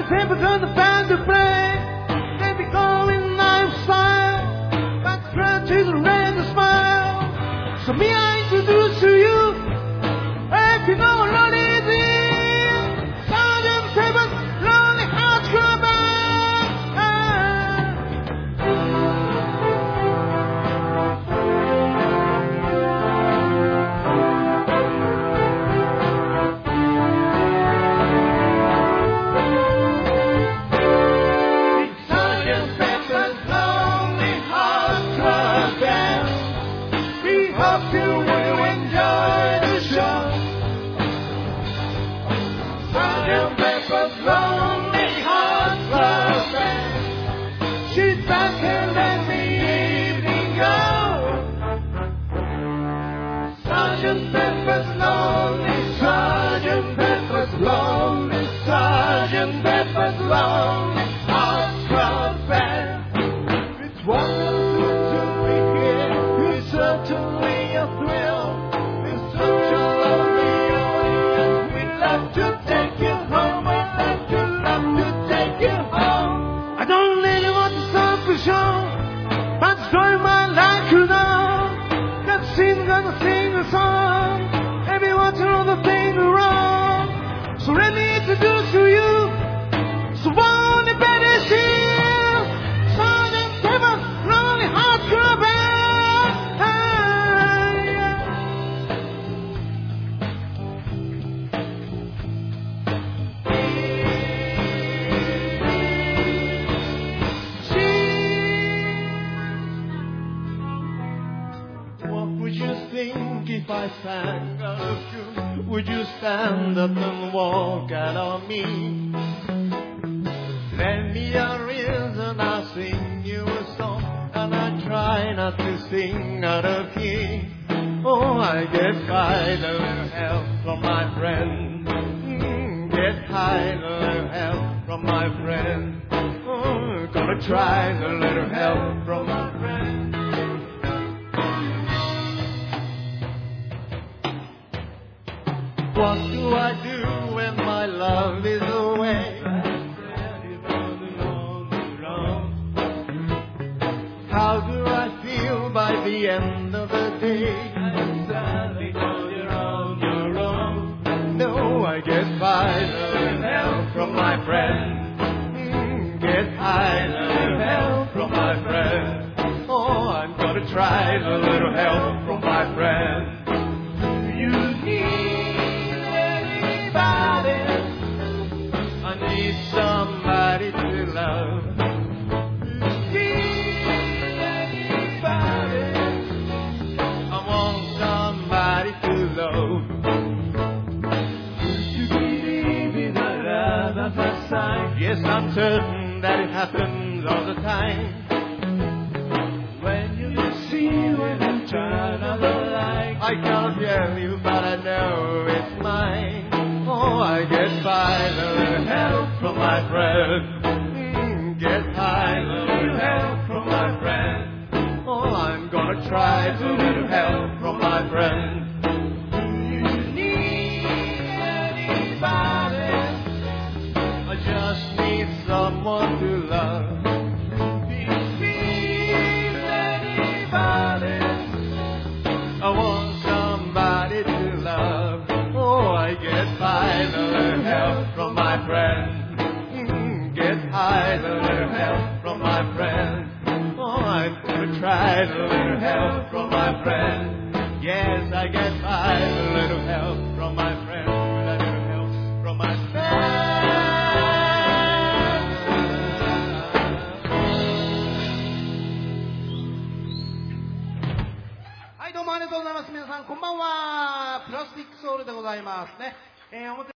never gonna find a play. They be going lifestyle, but scratches around the smile. So me I introduce to you, if you know what it is, Sergeant Pepper's Lonely Hearts Club Band. Hope you will enjoy the show. Sergeant Pepper's Lonely Hearts Club Band. She's back and let the evening go. Sergeant Pepper's Lonely, Sergeant Pepper's Lonely, Sergeant Pepper's Lonely Hearts Club Band. It's wonderful to be here. It's certainly a thrill. It's such a lovely audience. We'd love to take you home. We'd love to take you home. I don't really want to stop the show, but the story might like you know. That she's gonna sing a song. Everyone to know the thing wrong. So let me introduce to you. So won't it better see? Sergeant Pepper's Lonely Hearts Club Band. Would you think if I sang out of tune? Would you stand up and walk out on me? Lend me a reason, I'll sing you a song, and I try not to sing out of key. Oh, I get high, a little help from my friend. Get high, a little help from my friend. Oh, gonna try a little help from my friend. What do I do when my love is away? How do I feel by the end of the day? No, I get by, a little help from my friend. Get high, a little help from my friend. Oh, I'm gonna try a little help from my friend. Do you need anybody? I need somebody to love. Yes, I'm certain that it happens all the time. When you see when you turn on the light, I can't tell you, but I know it's mine. Oh, I get by, a little help from my friend. Get high, a little help from my friend. Oh, I'm gonna try a little help from my friend. Just need someone to love. Please, anybody. I want somebody to love. Oh, I get by, a little help from my friend. Get high, a little help from my friend. Oh, I'm gonna try a little help from my friend. Yes, I get by, a little help from my friend. A little help from my friend.どうもありがとうございます。皆さんこんばんは。プラスティックソウルでございますね。